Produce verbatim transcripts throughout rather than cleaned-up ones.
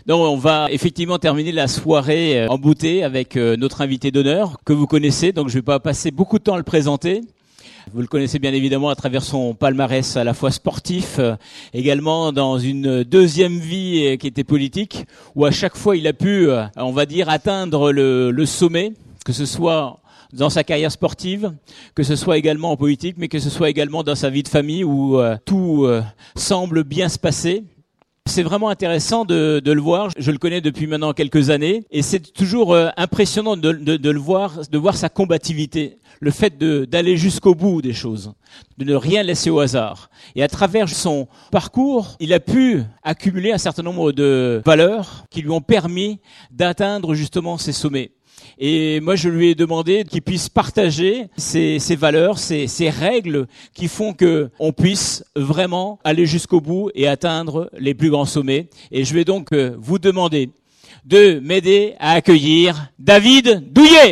Donc on va effectivement terminer la soirée en beauté avec notre invité d'honneur que vous connaissez, donc je ne vais pas passer beaucoup de temps à le présenter. Vous le connaissez bien évidemment à travers son palmarès à la fois sportif, également dans une deuxième vie qui était politique, où à chaque fois il a pu, on va dire, atteindre le, le sommet, que ce soit dans sa carrière sportive, que ce soit également en politique, mais que ce soit également dans sa vie de famille où euh, tout euh, semble bien se passer. C'est vraiment intéressant de, de le voir. Je le connais depuis maintenant quelques années et c'est toujours euh, impressionnant de, de, de le voir, de voir sa combativité, le fait de, d'aller jusqu'au bout des choses, de ne rien laisser au hasard. Et à travers son parcours, il a pu accumuler un certain nombre de valeurs qui lui ont permis d'atteindre justement ces sommets. Et moi, je lui ai demandé qu'il puisse partager ces, ces valeurs, ces, ces règles qui font que on puisse vraiment aller jusqu'au bout et atteindre les plus grands sommets. Et je vais donc vous demander de m'aider à accueillir David Douillet.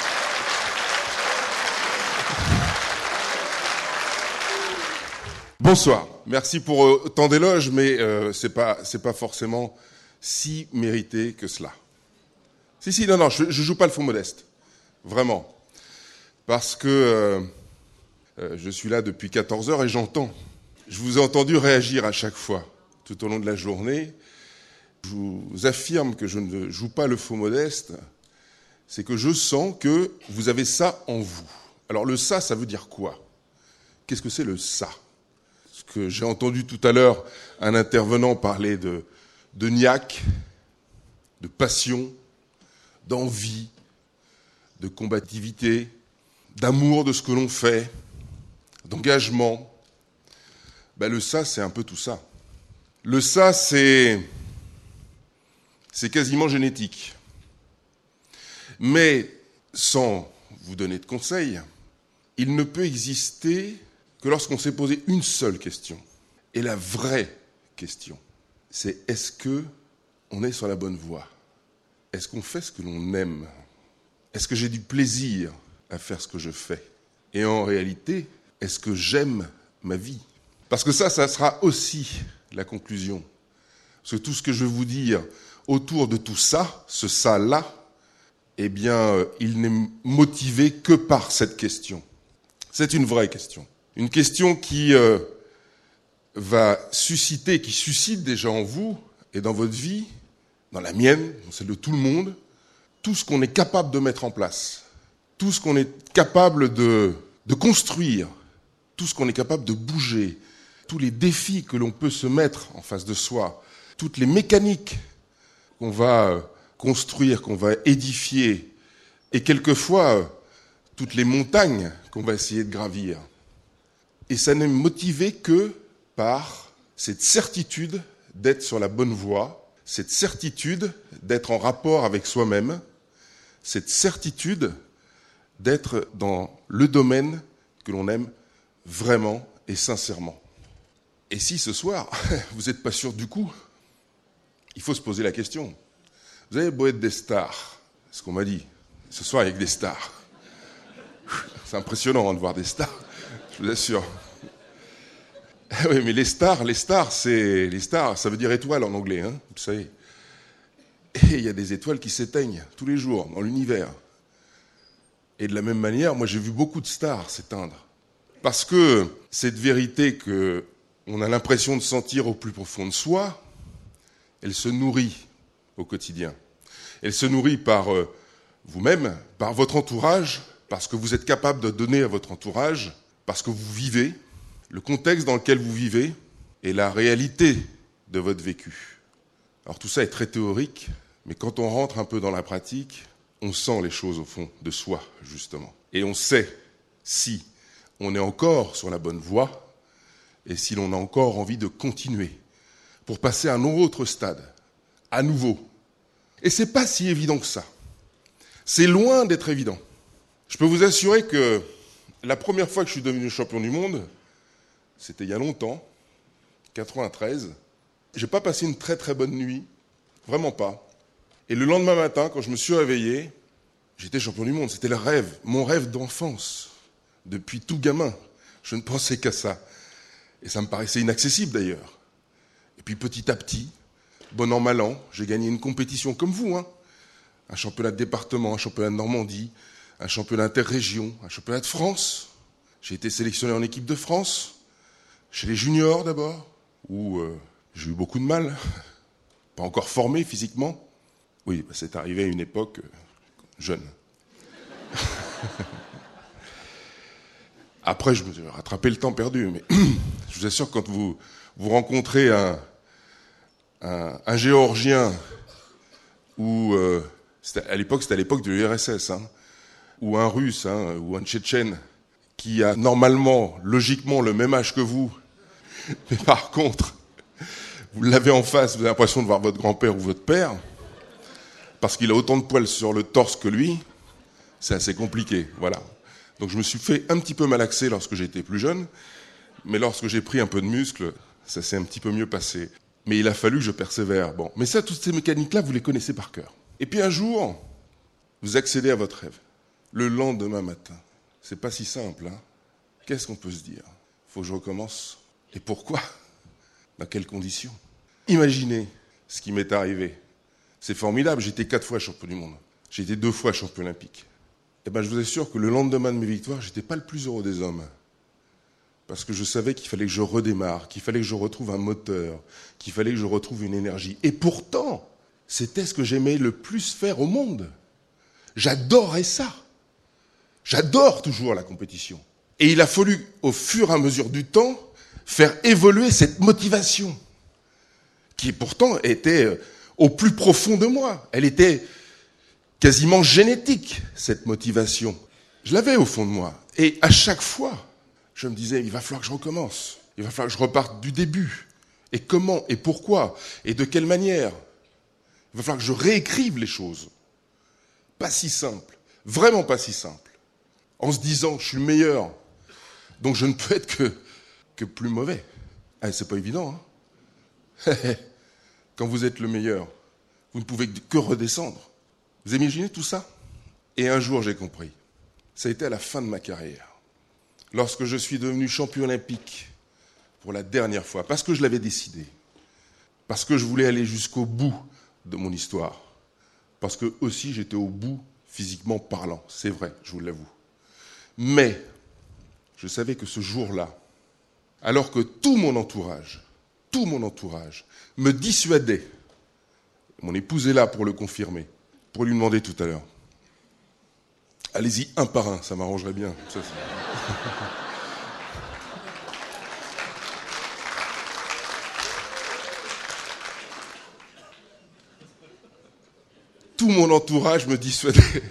Bonsoir. Merci pour euh, tant d'éloges, mais euh, c'est pas, c'est pas forcément si mérité que cela. Si, si, non, non, je ne joue pas le faux modeste, vraiment. Parce que euh, euh, je suis là depuis quatorze heures et j'entends. Je vous ai entendu réagir à chaque fois, tout au long de la journée. Je vous affirme que je ne joue pas le faux modeste, c'est que je sens que vous avez ça en vous. Alors le ça, ça veut dire quoi? Qu'est-ce que c'est le ça? Parce que j'ai entendu tout à l'heure un intervenant parler de, de niaque, de passion, d'envie, de combativité, d'amour de ce que l'on fait, d'engagement. Ben le ça, c'est un peu tout ça. Le ça, c'est, c'est quasiment génétique. Mais sans vous donner de conseils, il ne peut exister que lorsqu'on s'est posé une seule question. Et la vraie question, c'est est-ce que on est sur la bonne voie ? Est-ce qu'on fait ce que l'on aime ? Est-ce que j'ai du plaisir à faire ce que je fais ? Et en réalité, est-ce que j'aime ma vie ? Parce que ça, ça sera aussi la conclusion. Parce que tout ce que je vais vous dire autour de tout ça, ce ça-là, eh bien, il n'est motivé que par cette question. C'est une vraie question. Une question qui euh, va susciter, qui suscite déjà en vous et dans votre vie, dans la mienne, dans celle de tout le monde, tout ce qu'on est capable de mettre en place, tout ce qu'on est capable de, de construire, tout ce qu'on est capable de bouger, tous les défis que l'on peut se mettre en face de soi, toutes les mécaniques qu'on va construire, qu'on va édifier, et quelquefois toutes les montagnes qu'on va essayer de gravir. Et ça n'est motivé que par cette certitude d'être sur la bonne voie, cette certitude d'être en rapport avec soi-même, cette certitude d'être dans le domaine que l'on aime vraiment et sincèrement. Et si ce soir, vous n'êtes pas sûr du coup, il faut se poser la question. Vous avez beau être des stars, c'est ce qu'on m'a dit, ce soir avec des stars. C'est impressionnant hein, de voir des stars, je vous assure. Oui, mais les stars, les stars, c'est les stars, ça veut dire étoile en anglais, hein, vous savez. Et il y a des étoiles qui s'éteignent tous les jours dans l'univers. Et de la même manière, moi j'ai vu beaucoup de stars s'éteindre. Parce que cette vérité qu'on a l'impression de sentir au plus profond de soi, elle se nourrit au quotidien. Elle se nourrit par euh, vous-même, par votre entourage, parce que vous êtes capable de donner à votre entourage, parce que vous vivez, le contexte dans lequel vous vivez et la réalité de votre vécu. Alors tout ça est très théorique, mais quand on rentre un peu dans la pratique, on sent les choses au fond de soi, justement. Et on sait si on est encore sur la bonne voie et si l'on a encore envie de continuer pour passer à un autre stade, à nouveau. Et c'est pas si évident que ça. C'est loin d'être évident. Je peux vous assurer que la première fois que je suis devenu champion du monde, c'était il y a longtemps, quatre-vingt-treize. J'ai pas passé une très très bonne nuit, vraiment pas. Et le lendemain matin, quand je me suis réveillé, j'étais champion du monde. C'était le rêve, mon rêve d'enfance. Depuis tout gamin, je ne pensais qu'à ça. Et ça me paraissait inaccessible d'ailleurs. Et puis petit à petit, bon an, mal an, j'ai gagné une compétition comme vous, hein. Un championnat de département, un championnat de Normandie, un championnat interrégion, un championnat de France. J'ai été sélectionné en équipe de France, chez les juniors d'abord, où euh, j'ai eu beaucoup de mal, pas encore formé physiquement. Oui, bah c'est arrivé à une époque euh, jeune. Après, je me suis rattrapé le temps perdu, mais je vous assure, quand vous, vous rencontrez un, un, un Géorgien, ou euh, à l'époque, c'était à l'époque de l'U R S S, hein, ou un Russe, hein, ou un Tchétchène, qui a normalement, logiquement, le même âge que vous, mais par contre, vous l'avez en face, vous avez l'impression de voir votre grand-père ou votre père, parce qu'il a autant de poils sur le torse que lui, c'est assez compliqué, voilà. Donc je me suis fait un petit peu malaxer lorsque j'étais plus jeune, mais lorsque j'ai pris un peu de muscle, ça s'est un petit peu mieux passé. Mais il a fallu que je persévère. Bon, mais ça, toutes ces mécaniques-là, vous les connaissez par cœur. Et puis un jour, vous accédez à votre rêve. Le lendemain matin, c'est pas si simple, hein. Qu'est-ce qu'on peut se dire? Faut que je recommence. Et pourquoi? Dans quelles conditions? Imaginez ce qui m'est arrivé. C'est formidable, j'étais quatre fois champion du monde. J'ai été deux fois champion olympique. Eh ben, je vous assure que le lendemain de mes victoires, j'étais pas le plus heureux des hommes. Parce que je savais qu'il fallait que je redémarre, qu'il fallait que je retrouve un moteur, qu'il fallait que je retrouve une énergie. Et pourtant, c'était ce que j'aimais le plus faire au monde. J'adorais ça. J'adore toujours la compétition. Et il a fallu, au fur et à mesure du temps, faire évoluer cette motivation, qui pourtant était au plus profond de moi. Elle était quasiment génétique, cette motivation. Je l'avais au fond de moi. Et à chaque fois, je me disais, il va falloir que je recommence. Il va falloir que je reparte du début. Et comment, et pourquoi, et de quelle manière. Il va falloir que je réécrive les choses. Pas si simple. Vraiment pas si simple. En se disant, je suis le meilleur. Donc je ne peux être que, que plus mauvais. Ah, c'est pas évident, hein. Quand vous êtes le meilleur, vous ne pouvez que redescendre. Vous imaginez tout ça? Et un jour, j'ai compris. Ça a été à la fin de ma carrière. Lorsque je suis devenu champion olympique pour la dernière fois, parce que je l'avais décidé, parce que je voulais aller jusqu'au bout de mon histoire, parce que aussi j'étais au bout physiquement parlant, c'est vrai, je vous l'avoue. Mais je savais que ce jour-là, alors que tout mon entourage, tout mon entourage me dissuadait, mon épouse est là pour le confirmer, pour lui demander tout à l'heure. Allez-y un par un, ça m'arrangerait bien. Ça, tout mon entourage me dissuadait.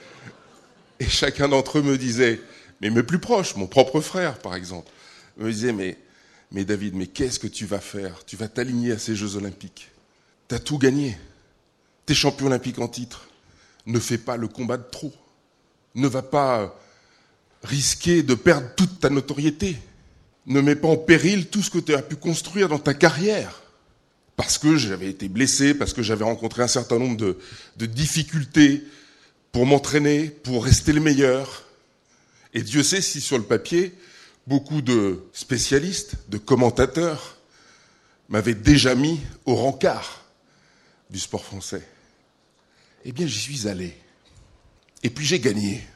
Et chacun d'entre eux me disait, mais mes plus proches, mon propre frère par exemple, me disait, mais, mais David, mais qu'est-ce que tu vas faire? Tu vas t'aligner à ces Jeux Olympiques. T'as tout gagné. T'es champion olympique en titre. Ne fais pas le combat de trop. Ne va pas risquer de perdre toute ta notoriété. Ne mets pas en péril tout ce que tu as pu construire dans ta carrière. Parce que j'avais été blessé, parce que j'avais rencontré un certain nombre de, de difficultés pour m'entraîner, pour rester le meilleur. Et Dieu sait si sur le papier, beaucoup de spécialistes, de commentateurs, m'avaient déjà mis au rencard du sport français. Eh bien, j'y suis allé. Et puis j'ai gagné.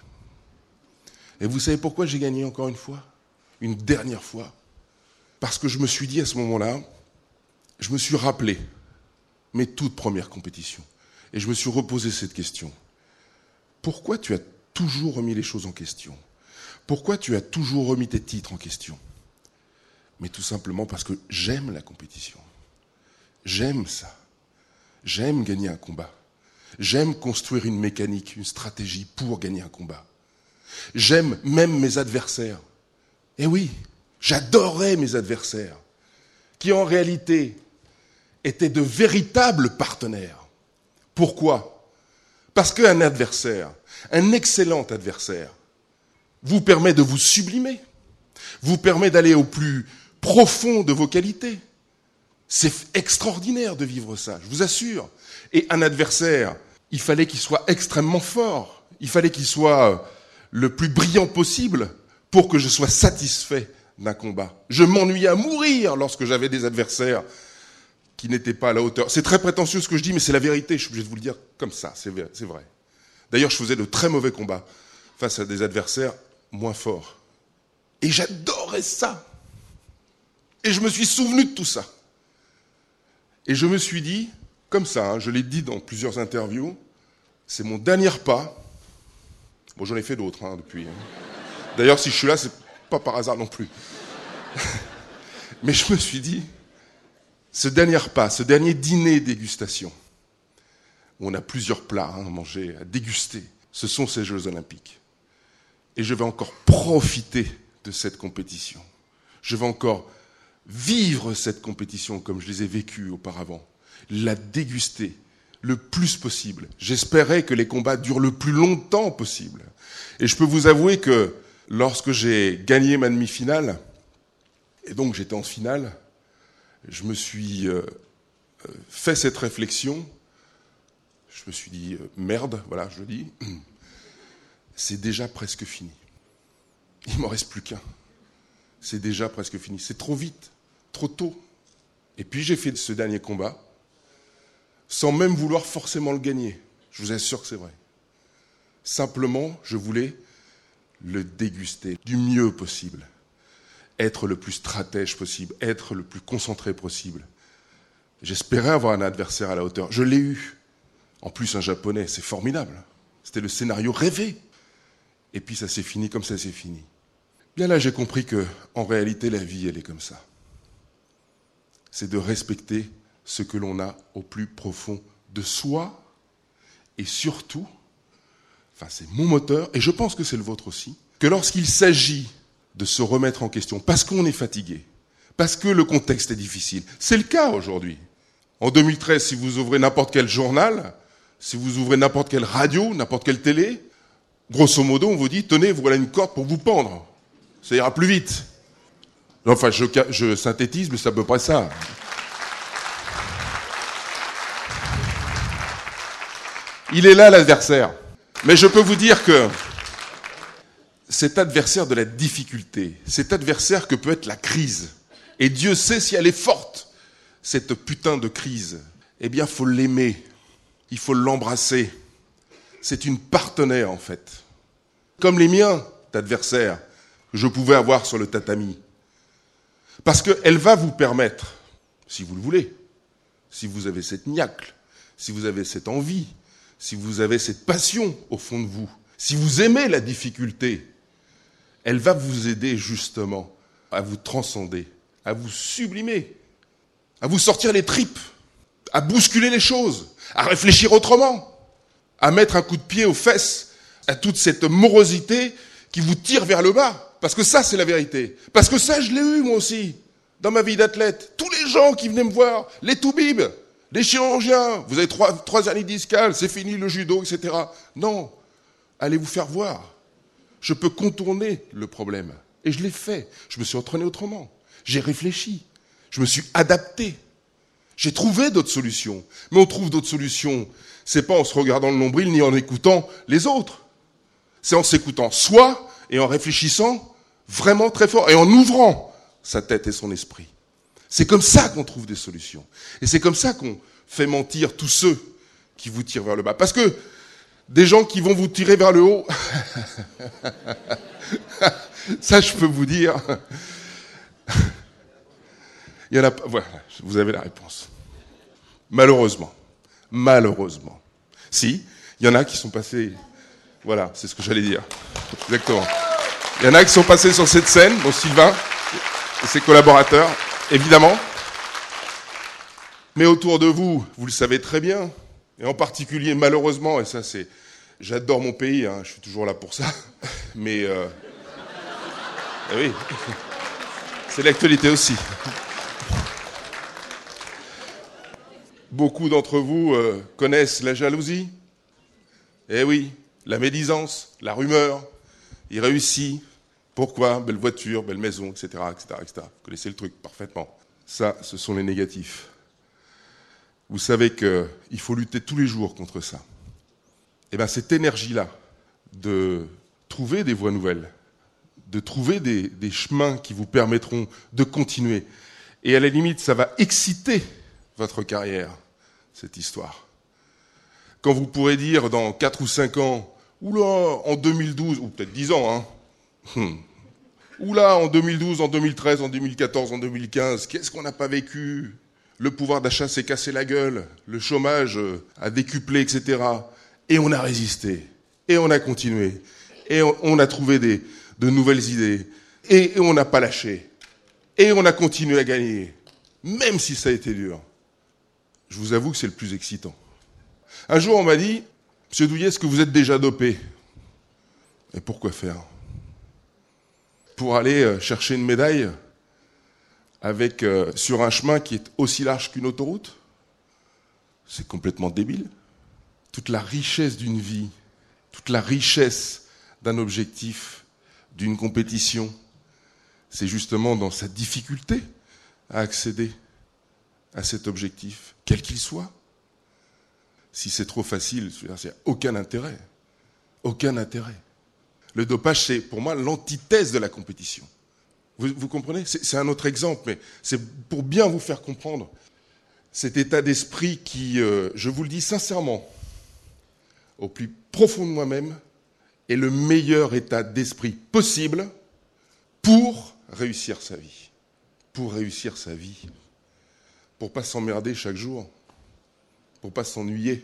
Et vous savez pourquoi j'ai gagné encore une fois? Une dernière fois? Parce que je me suis dit à ce moment-là, je me suis rappelé mes toutes premières compétitions. Et je me suis reposé cette question. Pourquoi tu as toujours remis les choses en question? Pourquoi tu as toujours remis tes titres en question? Mais tout simplement parce que j'aime la compétition. J'aime ça. J'aime gagner un combat. J'aime construire une mécanique, une stratégie pour gagner un combat. J'aime même mes adversaires. Eh oui, j'adorais mes adversaires, qui en réalité étaient de véritables partenaires. Pourquoi? Parce qu'un adversaire, un excellent adversaire, vous permet de vous sublimer, vous permet d'aller au plus profond de vos qualités. C'est extraordinaire de vivre ça, je vous assure. Et un adversaire, il fallait qu'il soit extrêmement fort, il fallait qu'il soit le plus brillant possible pour que je sois satisfait d'un combat. Je m'ennuyais à mourir lorsque j'avais des adversaires qui n'étaient pas à la hauteur. C'est très prétentieux ce que je dis, mais c'est la vérité, je suis obligé de vous le dire comme ça, c'est vrai. D'ailleurs, je faisais de très mauvais combats face à des adversaires moins forts. Et j'adorais ça. Et je me suis souvenu de tout ça. Et je me suis dit, comme ça, hein, je l'ai dit dans plusieurs interviews, c'est mon dernier pas. Bon, j'en ai fait d'autres hein, depuis. Hein. D'ailleurs, si je suis là, c'est pas par hasard non plus. Mais je me suis dit, ce dernier repas, ce dernier dîner dégustation, où on a plusieurs plats hein, à manger, à déguster, ce sont ces Jeux Olympiques. Et je vais encore profiter de cette compétition. Je vais encore vivre cette compétition comme je les ai vécues auparavant, la déguster le plus possible. J'espérais que les combats durent le plus longtemps possible. Et je peux vous avouer que lorsque j'ai gagné ma demi-finale, et donc j'étais en finale, je me suis euh, fait cette réflexion. Je me suis dit, euh, merde, voilà, je le dis, c'est déjà presque fini. Il ne m'en reste plus qu'un. C'est déjà presque fini. C'est trop vite, trop tôt. Et puis j'ai fait ce dernier combat, sans même vouloir forcément le gagner. Je vous assure que c'est vrai. Simplement, je voulais le déguster du mieux possible. Être le plus stratège possible, être le plus concentré possible. J'espérais avoir un adversaire à la hauteur. Je l'ai eu. En plus, un japonais, c'est formidable. C'était le scénario rêvé. Et puis ça s'est fini comme ça s'est fini. Bien là, j'ai compris que, en réalité, la vie, elle est comme ça. C'est de respecter ce que l'on a au plus profond de soi, et surtout, enfin c'est mon moteur, et je pense que c'est le vôtre aussi, que lorsqu'il s'agit de se remettre en question, parce qu'on est fatigué, parce que le contexte est difficile, c'est le cas aujourd'hui. En deux mille treize, si vous ouvrez n'importe quel journal, si vous ouvrez n'importe quelle radio, n'importe quelle télé, grosso modo, on vous dit, tenez, voilà une corde pour vous pendre. Ça ira plus vite. Enfin, je, je synthétise, mais c'est à peu près ça. Il est là, l'adversaire. Mais je peux vous dire que cet adversaire de la difficulté, cet adversaire que peut être la crise, et Dieu sait si elle est forte, cette putain de crise, eh bien, il faut l'aimer, il faut l'embrasser. C'est une partenaire, en fait. Comme les miens d'adversaires que je pouvais avoir sur le tatami. Parce qu'elle va vous permettre, si vous le voulez, si vous avez cette niaque, si vous avez cette envie, si vous avez cette passion au fond de vous, si vous aimez la difficulté, elle va vous aider justement à vous transcender, à vous sublimer, à vous sortir les tripes, à bousculer les choses, à réfléchir autrement, à mettre un coup de pied aux fesses à toute cette morosité qui vous tire vers le bas. Parce que ça, c'est la vérité. Parce que ça, je l'ai eu moi aussi, dans ma vie d'athlète. Tous les gens qui venaient me voir, les toubibs, les chirurgiens, vous avez trois, trois années discales, c'est fini le judo, et cetera. Non, allez vous faire voir. Je peux contourner le problème. Et je l'ai fait. Je me suis entraîné autrement. J'ai réfléchi. Je me suis adapté. J'ai trouvé d'autres solutions. Mais on trouve d'autres solutions, c'est pas en se regardant le nombril ni en écoutant les autres. C'est en s'écoutant soi et en réfléchissant vraiment très fort et en ouvrant sa tête et son esprit. C'est comme ça qu'on trouve des solutions. Et c'est comme ça qu'on fait mentir tous ceux qui vous tirent vers le bas. Parce que des gens qui vont vous tirer vers le haut, ça je peux vous dire, il y en a pas. Voilà, vous avez la réponse. Malheureusement. Malheureusement. Si, il y en a qui sont passés. Voilà, c'est ce que j'allais dire. Exactement. Il y en a qui sont passés sur cette scène, dont Sylvain et ses collaborateurs, évidemment. Mais autour de vous, vous le savez très bien, et en particulier, malheureusement, et ça c'est... J'adore mon pays, hein, je suis toujours là pour ça, mais... Euh... Eh oui, c'est l'actualité aussi. Beaucoup d'entre vous euh, connaissent la jalousie. Eh oui, la médisance, la rumeur. Il réussit. Pourquoi ? Belle voiture, belle maison, et cetera, et cetera, et cetera. Vous connaissez le truc parfaitement. Ça, ce sont les négatifs. Vous savez qu'il faut lutter tous les jours contre ça. Eh bien, cette énergie-là, de trouver des voies nouvelles, de trouver des, des chemins qui vous permettront de continuer, et à la limite, ça va exciter votre carrière, cette histoire. Quand vous pourrez dire dans quatre ou cinq ans, oula, en deux mille douze, ou peut-être dix ans, hein, hum, oula, en deux mille douze, en deux mille treize, en deux mille quatorze, en deux mille quinze, qu'est-ce qu'on n'a pas vécu? Le pouvoir d'achat s'est cassé la gueule, le chômage a décuplé, et cetera. Et on a résisté, et on a continué, et on, on a trouvé des, de nouvelles idées, et, et on n'a pas lâché, et on a continué à gagner, même si ça a été dur. Je vous avoue que c'est le plus excitant. Un jour, on m'a dit, « Monsieur Douillet, est-ce que vous êtes déjà dopé ?» Et pourquoi faire? Pour aller chercher une médaille avec, euh, sur un chemin qui est aussi large qu'une autoroute? C'est complètement débile. Toute la richesse d'une vie, toute la richesse d'un objectif, d'une compétition, c'est justement dans sa difficulté à accéder à cet objectif, quel qu'il soit. Si c'est trop facile, il n'y a aucun intérêt. Aucun intérêt. Le dopage, c'est pour moi l'antithèse de la compétition. Vous, vous comprenez? c'est, c'est un autre exemple, mais c'est pour bien vous faire comprendre cet état d'esprit qui, euh, je vous le dis sincèrement, au plus profond de moi-même, est le meilleur état d'esprit possible pour réussir sa vie. Pour réussir sa vie. Pour pas s'emmerder chaque jour. Pour pas s'ennuyer.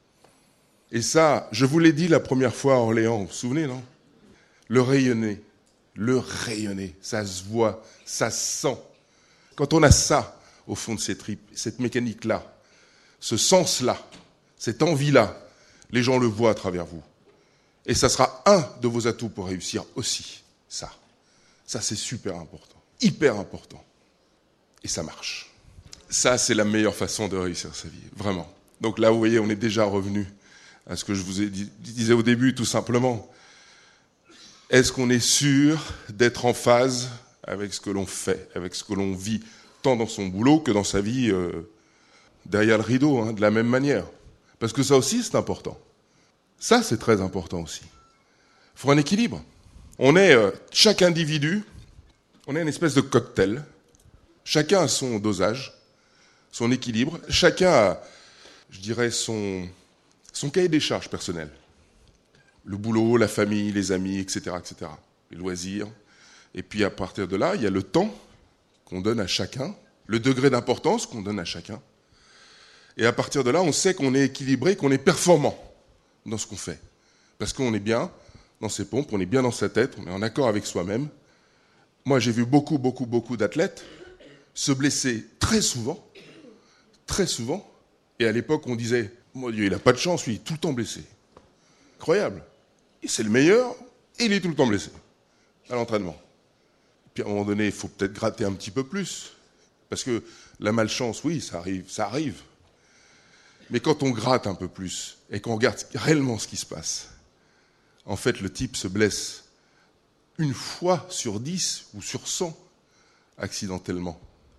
Et ça, je vous l'ai dit la première fois à Orléans, vous vous souvenez, non? Le rayonner, le rayonner, ça se voit, ça se sent. Quand on a ça au fond de ses tripes, cette mécanique-là, ce sens-là, cette envie-là, les gens le voient à travers vous. Et ça sera un de vos atouts pour réussir aussi, ça. Ça, c'est super important, hyper important. Et ça marche. Ça, c'est la meilleure façon de réussir sa vie, vraiment. Donc là, vous voyez, on est déjà revenu à ce que je vous ai dit, disais au début, tout simplement. Est-ce qu'on est sûr d'être en phase avec ce que l'on fait, avec ce que l'on vit, tant dans son boulot que dans sa vie euh, derrière le rideau, hein, de la même manière? Parce que ça aussi, c'est important. Ça, c'est très important aussi. Il faut un équilibre. On est, euh, chaque individu, on est une espèce de cocktail. Chacun a son dosage, son équilibre. Chacun a, je dirais, son, son cahier des charges personnel. Le boulot, la famille, les amis, et cetera, et cetera. Les loisirs. Et puis à partir de là, il y a le temps qu'on donne à chacun, le degré d'importance qu'on donne à chacun. Et à partir de là, on sait qu'on est équilibré, qu'on est performant dans ce qu'on fait. Parce qu'on est bien dans ses pompes, on est bien dans sa tête, on est en accord avec soi-même. Moi, j'ai vu beaucoup, beaucoup, beaucoup d'athlètes se blesser très souvent, très souvent. Et à l'époque, on disait, mon Dieu, il n'a pas de chance, lui, il est tout le temps blessé. Incroyable. Et c'est le meilleur, et il est tout le temps blessé à l'entraînement. Puis à un moment donné, il faut peut-être gratter un petit peu plus. Parce que la malchance, oui, ça arrive, ça arrive. Mais quand on gratte un peu plus, et qu'on regarde réellement ce qui se passe, en fait, le type se blesse une fois sur dix ou sur cent accidentellement.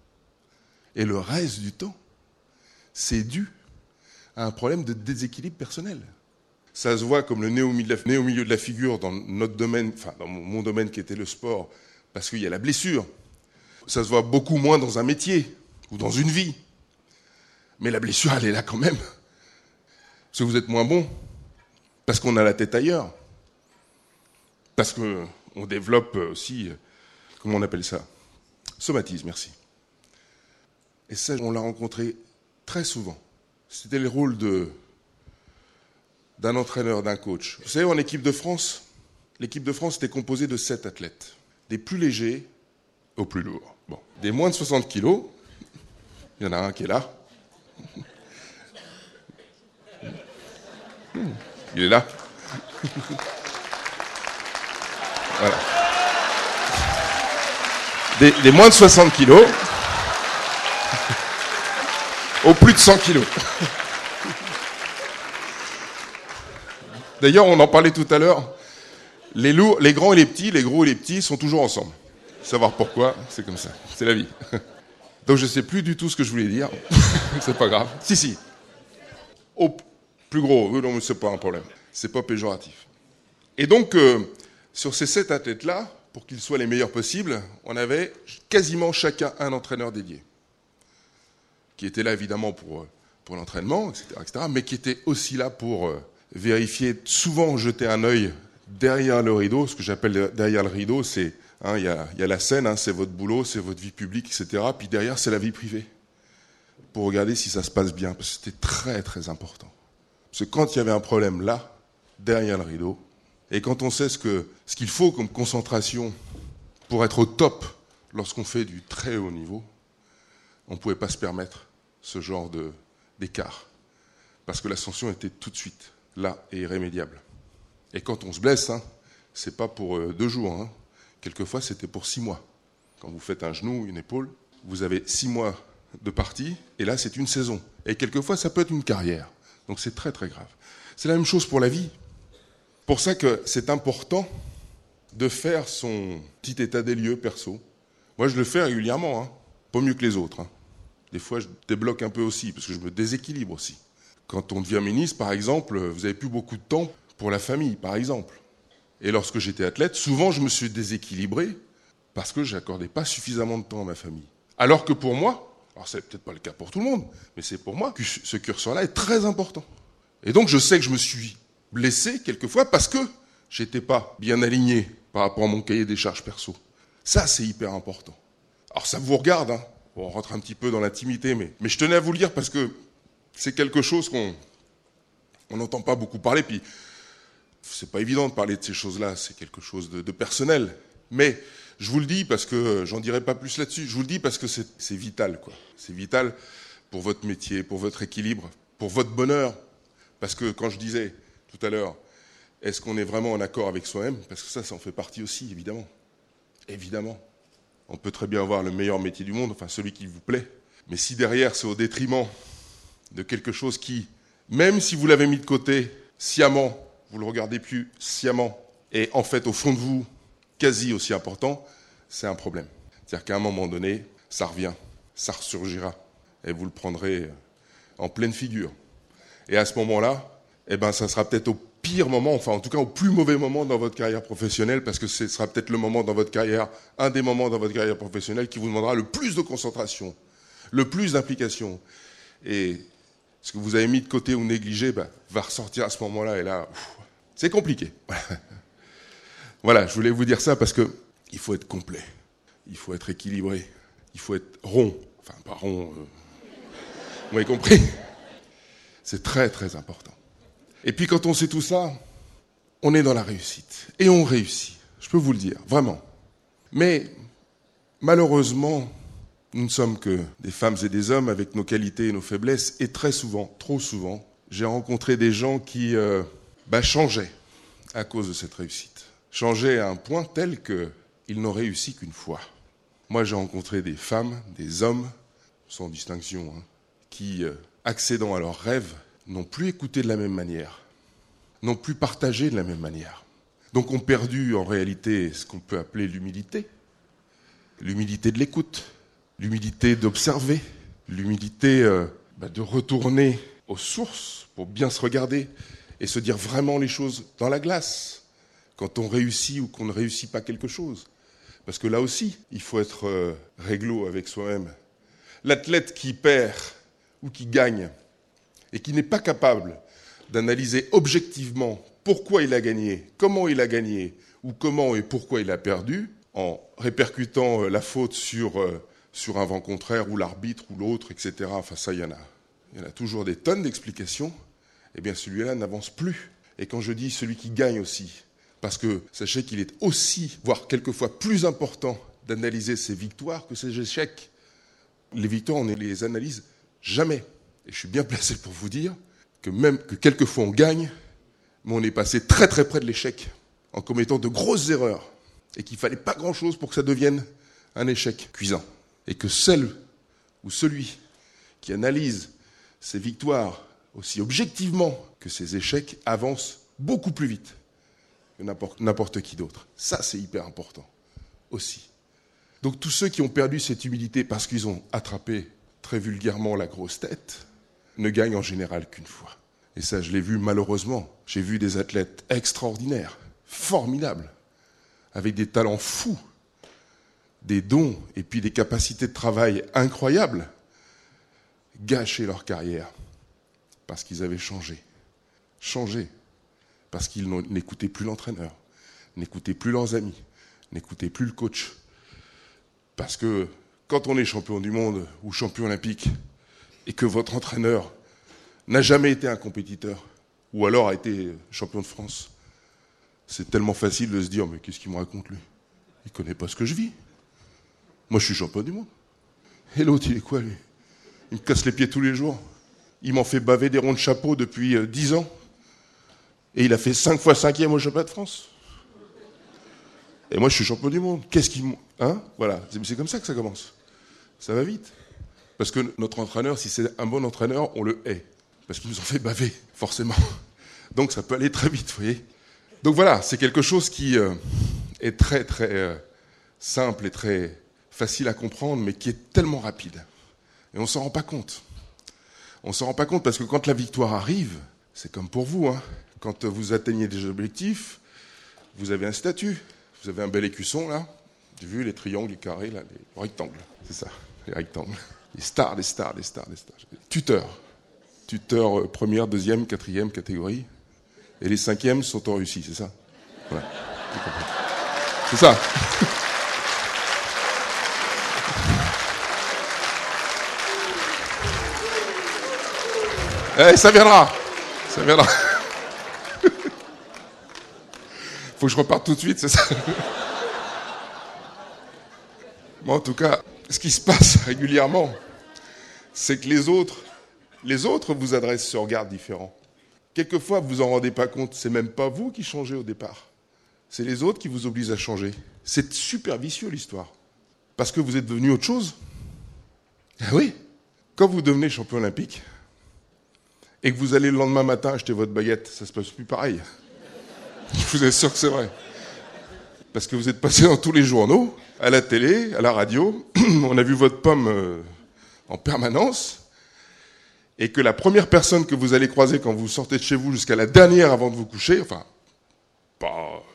Et le reste du temps, c'est dû à un problème de déséquilibre personnel. Ça se voit comme le nez au milieu de la figure dans notre domaine, enfin dans mon domaine qui était le sport, parce qu'il y a la blessure. Ça se voit beaucoup moins dans un métier ou dans une vie. Mais la blessure, elle est là quand même. Parce que vous êtes moins bon, parce qu'on a la tête ailleurs, parce qu'on développe aussi, comment on appelle ça? Somatisme, merci. Et ça, on l'a rencontré très souvent. C'était le rôle de, d'un entraîneur, d'un coach. Vous savez, en équipe de France, l'équipe de France était composée de sept athlètes. Des plus légers aux plus lourds. Bon. Des moins de soixante kilos, il y en a un qui est là. Il est là. Voilà. Des, des moins de soixante kilos aux plus de cent kilos. D'ailleurs, on en parlait tout à l'heure. Les lourds, les grands et les petits, les gros et les petits sont toujours ensemble. Savoir pourquoi, c'est comme ça. C'est la vie. Donc je ne sais plus du tout ce que je voulais dire. C'est pas grave. Si, si. Au plus gros, oui, non, mais c'est pas un problème. C'est pas péjoratif. Et donc, euh, sur ces sept athlètes-là, pour qu'ils soient les meilleurs possibles, on avait quasiment chacun un entraîneur dédié, qui était là évidemment pour, pour l'entraînement, et cetera, et cetera, mais qui était aussi là pour euh, vérifier, souvent jeter un œil derrière le rideau. Ce que j'appelle derrière le rideau, c'est, hein, il y a, y a la scène, hein, c'est votre boulot, c'est votre vie publique, et cetera. Puis derrière, c'est la vie privée, pour regarder si ça se passe bien, parce que c'était très très important. Parce que quand il y avait un problème là, derrière le rideau, et quand on sait ce, que, ce qu'il faut comme concentration pour être au top lorsqu'on fait du très haut niveau, on ne pouvait pas se permettre ce genre de, d'écart. Parce que l'ascension était tout de suite là et irrémédiable. Et quand on se blesse, hein, ce n'est pas pour euh, deux jours. Hein. Quelquefois, c'était pour six mois. Quand vous faites un genou, une épaule, vous avez six mois de partie, et là, c'est une saison. Et quelquefois, ça peut être une carrière. Donc c'est très très grave. C'est la même chose pour la vie. Pour ça que c'est important de faire son petit état des lieux perso. Moi, je le fais régulièrement, hein. Pas mieux que les autres. Hein. Des fois, je débloque un peu aussi, parce que je me déséquilibre aussi. Quand on devient ministre, par exemple, vous n'avez plus beaucoup de temps pour la famille, par exemple. Et lorsque j'étais athlète, souvent, je me suis déséquilibré parce que je n'accordais pas suffisamment de temps à ma famille. Alors que pour moi, alors c'est peut-être pas le cas pour tout le monde, mais c'est pour moi que ce curseur-là est très important. Et donc, je sais que je me suis blessé quelquefois parce que j'étais pas bien aligné par rapport à mon cahier des charges perso. Ça, c'est hyper important. Alors, ça vous regarde, hein. Bon, on rentre un petit peu dans l'intimité, mais, mais je tenais à vous le dire parce que c'est quelque chose qu'on on n'entend pas beaucoup parler. Puis, c'est pas évident de parler de ces choses-là, c'est quelque chose de, de personnel. Mais je vous le dis parce que j'en dirai pas plus là-dessus. Je vous le dis parce que c'est, c'est vital, quoi. C'est vital pour votre métier, pour votre équilibre, pour votre bonheur. Parce que quand je disais tout à l'heure, est-ce qu'on est vraiment en accord avec soi-même? Parce que ça, ça en fait partie aussi, évidemment. Évidemment. On peut très bien avoir le meilleur métier du monde, enfin celui qui vous plaît. Mais si derrière, c'est au détriment de quelque chose qui, même si vous l'avez mis de côté sciemment, vous le regardez plus sciemment, et en fait, au fond de vous, quasi aussi important, c'est un problème. C'est-à-dire qu'à un moment donné, ça revient, ça ressurgira, et vous le prendrez en pleine figure. Et à ce moment-là, eh ben, ça sera peut-être au pire moment, enfin en tout cas au plus mauvais moment dans votre carrière professionnelle, parce que ce sera peut-être le moment dans votre carrière, un des moments dans votre carrière professionnelle qui vous demandera le plus de concentration, le plus d'implication. Et ce que vous avez mis de côté ou négligé ben, va ressortir à ce moment-là, et là, ouf, c'est compliqué. Voilà, je voulais vous dire ça parce que il faut être complet, il faut être équilibré, il faut être rond, enfin pas rond, euh... vous m'avez compris. C'est très très important. Et puis quand on sait tout ça, on est dans la réussite. Et on réussit, je peux vous le dire, vraiment. Mais malheureusement, nous ne sommes que des femmes et des hommes avec nos qualités et nos faiblesses. Et très souvent, trop souvent, j'ai rencontré des gens qui euh, bah, changeaient à cause de cette réussite. Changeaient à un point tel qu'ils n'ont réussi qu'une fois. Moi, j'ai rencontré des femmes, des hommes, sans distinction, hein, qui, euh, accédant à leurs rêves, n'ont plus écouté de la même manière, n'ont plus partagé de la même manière. Donc ont perdu en réalité ce qu'on peut appeler l'humilité, l'humilité de l'écoute, l'humilité d'observer, l'humilité euh, bah, de retourner aux sources pour bien se regarder et se dire vraiment les choses dans la glace quand on réussit ou qu'on ne réussit pas quelque chose. Parce que là aussi, il faut être euh, réglo avec soi-même. L'athlète qui perd ou qui gagne, et qui n'est pas capable d'analyser objectivement pourquoi il a gagné, comment il a gagné, ou comment et pourquoi il a perdu, en répercutant la faute sur, sur un vent contraire, ou l'arbitre, ou l'autre, et cetera. Enfin, ça, il y en a, il y en a toujours des tonnes d'explications. Eh bien, celui-là n'avance plus. Et quand je dis celui qui gagne aussi, parce que sachez qu'il est aussi, voire quelquefois plus important, d'analyser ses victoires que ses échecs. Les victoires, on ne les analyse jamais. Et je suis bien placé pour vous dire que même que quelquefois on gagne, mais on est passé très très près de l'échec en commettant de grosses erreurs et qu'il ne fallait pas grand-chose pour que ça devienne un échec cuisant. Et que celle ou celui qui analyse ses victoires aussi objectivement que ses échecs avance beaucoup plus vite que n'importe, n'importe qui d'autre. Ça, c'est hyper important aussi. Donc tous ceux qui ont perdu cette humilité parce qu'ils ont attrapé très vulgairement la grosse tête, ne gagnent en général qu'une fois. Et ça, je l'ai vu malheureusement. J'ai vu des athlètes extraordinaires, formidables, avec des talents fous, des dons et puis des capacités de travail incroyables. gâché leur carrière parce qu'ils avaient changé. Changé parce qu'ils n'écoutaient plus l'entraîneur, n'écoutaient plus leurs amis, n'écoutaient plus le coach. Parce que quand on est champion du monde ou champion olympique et que votre entraîneur n'a jamais été un compétiteur ou alors a été champion de France, c'est tellement facile de se dire « mais qu'est-ce qu'il me raconte lui ? Il ne connaît pas ce que je vis. Moi je suis champion du monde. » Et l'autre il est quoi lui ? Il me casse les pieds tous les jours. Il m'en fait baver des ronds de chapeau depuis euh, dix ans. Et il a fait cinq fois cinquième au championnat de France. Et moi je suis champion du monde. Qu'est-ce qu'il me... Hein ? Voilà, c'est, c'est comme ça que ça commence. Ça va vite. Parce que notre entraîneur, si c'est un bon entraîneur, on le hait. Parce qu'il nous en fait baver, forcément. Donc ça peut aller très vite, vous voyez. Donc voilà, c'est quelque chose qui euh, est très très euh, simple et très facile à comprendre, mais qui est tellement rapide. Et on ne s'en rend pas compte. On ne s'en rend pas compte parce que quand la victoire arrive, c'est comme pour vous, hein. Quand vous atteignez des objectifs, vous avez un statut. Vous avez un bel écusson, là. J'ai vu les triangles, les carrés, là, les rectangles. C'est ça, les rectangles. Les stars, les stars, les stars, les stars. Tuteur. Tuteur euh, première, deuxième, quatrième catégorie. Et les cinquièmes sont en Russie, c'est ça ? Voilà. C'est ça. Eh, ça viendra. Ça viendra. Faut que je reparte tout de suite, c'est ça ? Bon, en tout cas, ce qui se passe régulièrement, c'est que les autres, les autres vous adressent ce regard différent. Quelquefois, vous vous en rendez pas compte, c'est même pas vous qui changez au départ. C'est les autres qui vous obligent à changer. C'est super vicieux, l'histoire. Parce que vous êtes devenu autre chose. Ah oui. Quand vous devenez champion olympique, et que vous allez le lendemain matin acheter votre baguette, ça se passe plus pareil. Je vous assure que c'est vrai. Parce que vous êtes passé dans tous les journaux, à la télé, à la radio, on a vu votre pomme euh, en permanence, et que la première personne que vous allez croiser quand vous sortez de chez vous jusqu'à la dernière avant de vous coucher, enfin, pas...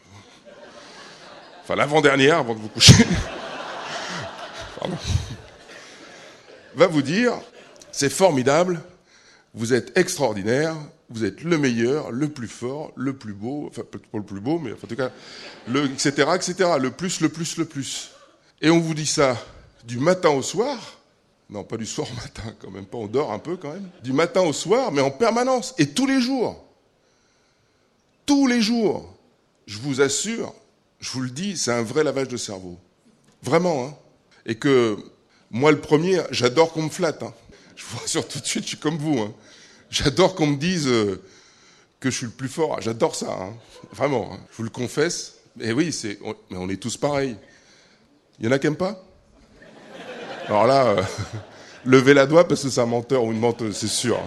Enfin, l'avant-dernière avant de vous coucher, pardon, va vous dire, c'est formidable, vous êtes extraordinaire, vous êtes le meilleur, le plus fort, le plus beau, enfin pas le plus beau, mais en tout cas, le, et cetera, et cetera, le plus, le plus, le plus. Et on vous dit ça du matin au soir, non pas du soir au matin quand même pas, on dort un peu quand même, du matin au soir, mais en permanence, et tous les jours. Tous les jours, je vous assure, je vous le dis, c'est un vrai lavage de cerveau. Vraiment, hein. Et que moi le premier, j'adore qu'on me flatte, hein. Je vous rassure tout de suite, je suis comme vous, hein. J'adore qu'on me dise euh, que je suis le plus fort. J'adore ça, hein. Vraiment. Hein. Je vous le confesse. Et oui, c'est, on, mais on est tous pareils. Il y en a qui n'aiment pas ? Alors là, euh, levez la doigt parce que c'est un menteur ou une menteuse, c'est sûr.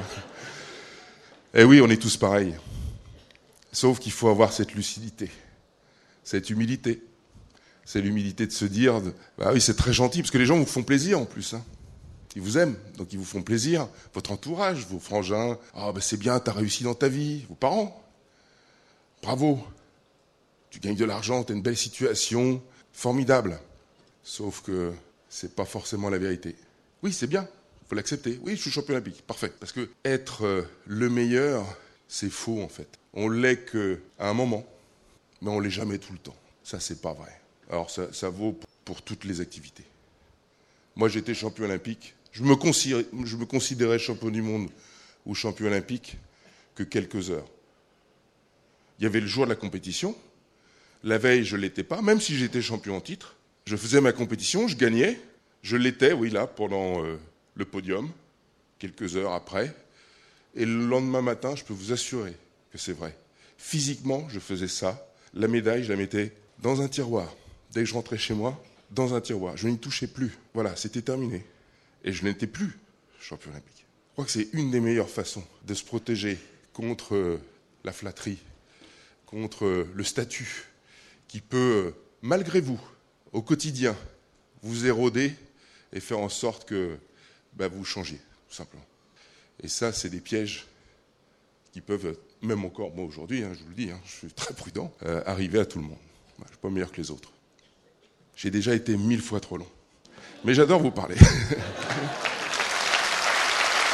Et oui, on est tous pareils. Sauf qu'il faut avoir cette lucidité, cette humilité. C'est l'humilité de se dire, bah oui, c'est très gentil, parce que les gens vous font plaisir en plus, hein. Ils vous aiment, donc ils vous font plaisir. Votre entourage, vos frangins, ah oh, ben c'est bien, t'as réussi dans ta vie. Vos parents, bravo. Tu gagnes de l'argent, t'as une belle situation, formidable. Sauf que c'est pas forcément la vérité. Oui, c'est bien, faut l'accepter. Oui, je suis champion olympique, parfait. Parce que être euh, le meilleur, c'est faux en fait. On l'est qu'à un moment, mais on l'est jamais tout le temps. Ça, c'est pas vrai. Alors ça, ça vaut pour toutes les activités. Moi, j'étais champion olympique. Je me considérais, je me considérais champion du monde ou champion olympique que quelques heures. Il y avait le jour de la compétition. La veille, je ne l'étais pas, même si j'étais champion en titre. Je faisais ma compétition, je gagnais. Je l'étais, oui, là, pendant euh, le podium, quelques heures après. Et le lendemain matin, je peux vous assurer que c'est vrai. Physiquement, je faisais ça. La médaille, je la mettais dans un tiroir. Dès que je rentrais chez moi, dans un tiroir. Je n'y touchais plus. Voilà, c'était terminé. Et je n'étais plus champion olympique. Je crois que c'est une des meilleures façons de se protéger contre la flatterie, contre le statut qui peut, malgré vous, au quotidien, vous éroder et faire en sorte que bah, vous changiez, tout simplement. Et ça, c'est des pièges qui peuvent, même encore, moi aujourd'hui, hein, je vous le dis, hein, je suis très prudent, euh, arriver à tout le monde. Je ne suis pas meilleur que les autres. J'ai déjà été mille fois trop long. Mais j'adore vous parler.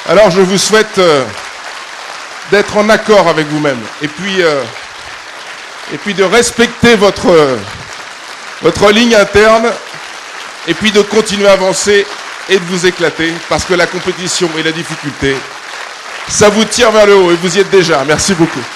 Alors je vous souhaite euh, d'être en accord avec vous-même et puis, euh, et puis de respecter votre, euh, votre ligne interne et puis de continuer à avancer et de vous éclater parce que la compétition et la difficulté, ça vous tire vers le haut et vous y êtes déjà. Merci beaucoup.